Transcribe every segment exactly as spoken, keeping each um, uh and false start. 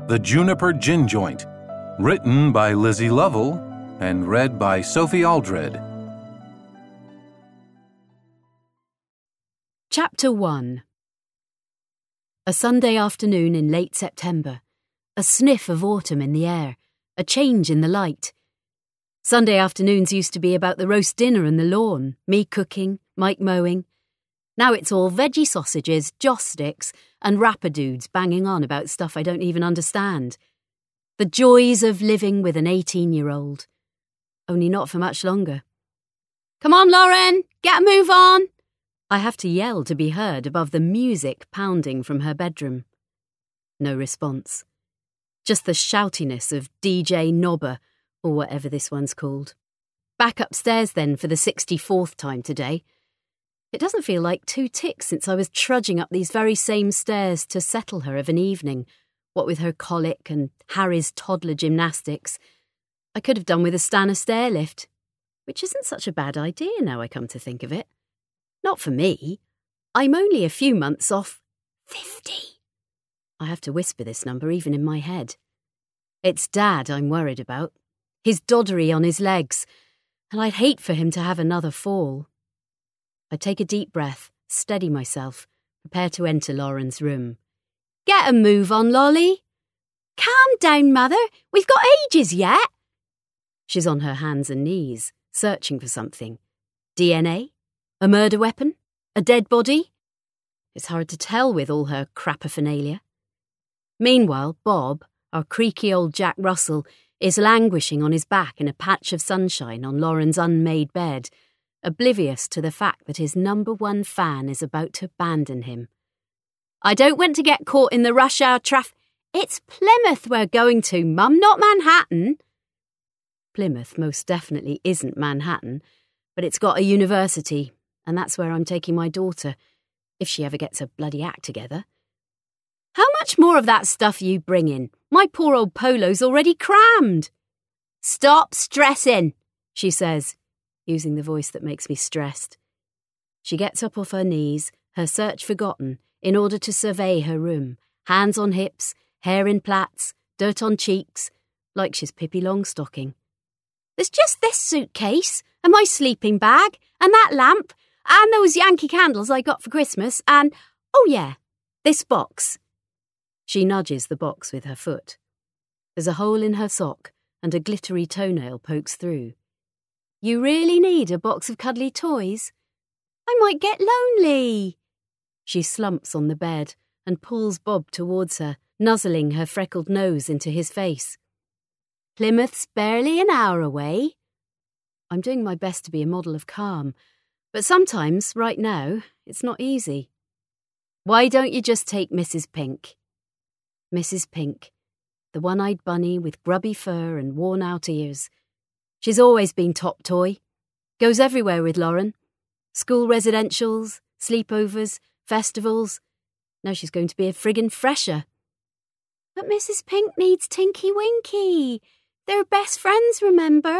The Juniper Gin Joint, written by Lizzie Lovell and read by Sophie Aldred. Chapter one. A Sunday afternoon in late September. A sniff of autumn in the air. A change in the light. Sunday afternoons used to be about the roast dinner and the lawn, me cooking, Mike mowing. Now it's all veggie sausages, joss sticks, and rapper dudes banging on about stuff I don't even understand. The joys of living with an eighteen-year-old. Only not for much longer. Come on, Lauren, get a move on! I have to yell to be heard above the music pounding from her bedroom. No response. Just the shoutiness of D J Nobber, or whatever this one's called. Back upstairs then for the sixty-fourth time today. It doesn't feel like two ticks since I was trudging up these very same stairs to settle her of an evening, what with her colic and Harry's toddler gymnastics. I could have done with a Stannah stairlift, which isn't such a bad idea now I come to think of it. Not for me. I'm only a few months off fifty. I have to whisper this number even in my head. It's Dad I'm worried about. His doddery on his legs, and I'd hate for him to have another fall. I take a deep breath, steady myself, prepare to enter Lauren's room. Get a move on, Lolly. Calm down, Mother. We've got ages yet. She's on her hands and knees, searching for something. D N A? A murder weapon? A dead body? It's hard to tell with all her crapaphernalia. Meanwhile, Bob, our creaky old Jack Russell, is languishing on his back in a patch of sunshine on Lauren's unmade bed, oblivious to the fact that his number one fan is about to abandon him. I don't want to get caught in the rush hour traf... It's Plymouth we're going to, Mum, not Manhattan. Plymouth most definitely isn't Manhattan, but it's got a university, and that's where I'm taking my daughter, if she ever gets her bloody act together. How much more of that stuff you bring in? My poor old polo's already crammed. Stop stressing, she says, using the voice that makes me stressed. She gets up off her knees, her search forgotten, in order to survey her room, hands on hips, hair in plaits, dirt on cheeks, like she's Pippi Longstocking. There's just this suitcase, and my sleeping bag, and that lamp, and those Yankee candles I got for Christmas, and, oh yeah, this box. She nudges the box with her foot. There's a hole in her sock, and a glittery toenail pokes through. You really need a box of cuddly toys? I might get lonely. She slumps on the bed and pulls Bob towards her, nuzzling her freckled nose into his face. Plymouth's barely an hour away. I'm doing my best to be a model of calm, but sometimes, right now, it's not easy. Why don't you just take Missus Pink? Missus Pink, the one-eyed bunny with grubby fur and worn-out ears. She's always been top toy. Goes everywhere with Lauren. School residentials, sleepovers, festivals. Now she's going to be a friggin' fresher. But Missus Pink needs Tinky Winky. They're best friends, remember?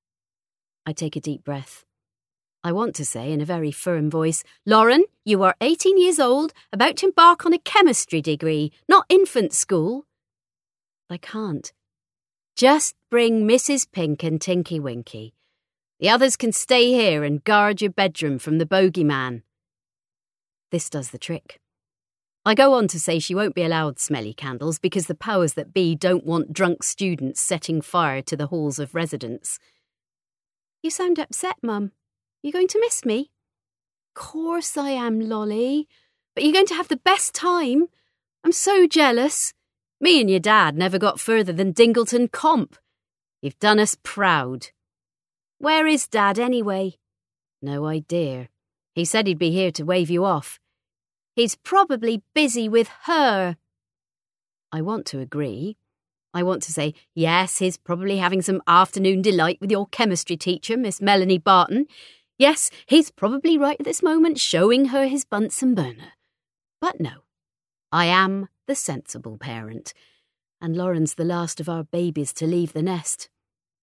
I take a deep breath. I want to say in a very firm voice, Lauren, you are eighteen years old, about to embark on a chemistry degree, not infant school. I can't. Just bring Missus Pink and Tinky Winky. The others can stay here and guard your bedroom from the bogeyman. This does the trick. I go on to say she won't be allowed smelly candles because the powers that be don't want drunk students setting fire to the halls of residence. You sound upset, Mum. You going to miss me? Course I am, Lolly. But you're going to have the best time. I'm so jealous. Me and your dad never got further than Dingleton Comp. You've done us proud. Where is Dad anyway? No idea. He said he'd be here to wave you off. He's probably busy with her. I want to agree. I want to say, yes, he's probably having some afternoon delight with your chemistry teacher, Miss Melanie Barton. Yes, he's probably right at this moment showing her his Bunsen burner. But no, I am the sensible parent, and Lauren's the last of our babies to leave the nest.